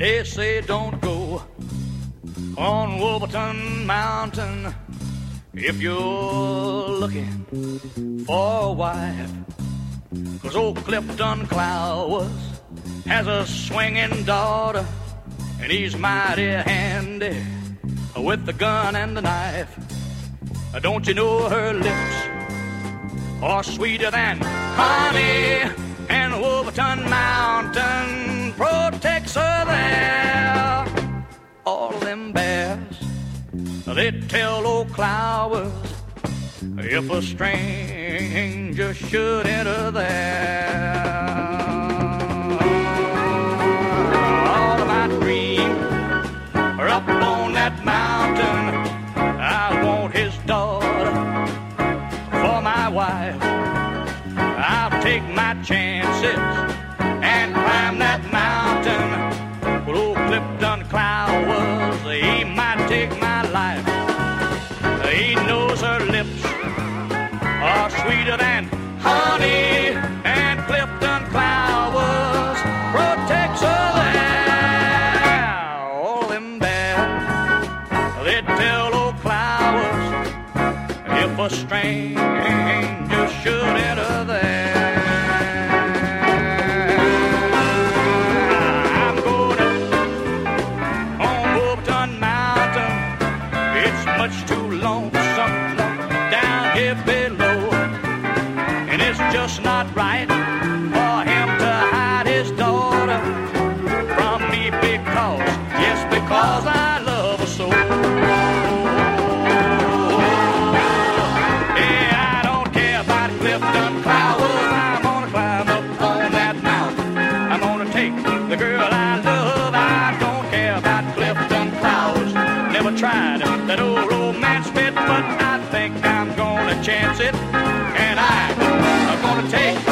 They say don't go on Wolverton Mountain if you're looking for a wife. 'Cause old Clifton Clowes has a swinging daughter, and he's mighty handy with the gun and the knife. Don't you know her lips are sweeter than honey, and Wolverton Mountain protects her there. All them bears, they tell old Clowes if a stranger should enter there. All of my dreams are up on that mountain. I want his daughter for my wife. I'll take my chances and climb that mountain. Well, old Clifton Clowes, he might take my life. He knows her lips are sweeter than honey, and Clifton Clowes protects her there. All them bears, they tell old Clowes if a stranger should enter there. I'm going up on Wolverton Mountain. It's much too lonesome down here below, and it's just not right for him to hide his daughter from me because, yes, because I love her so. Yeah, I don't care about Clifton Clowes. I'm gonna climb up on that mountain. I'm gonna take the girl I love. I don't care about Clifton Clowes. Never tried that old romance bit, but I think I'm gonna chance it, and I'm gonna take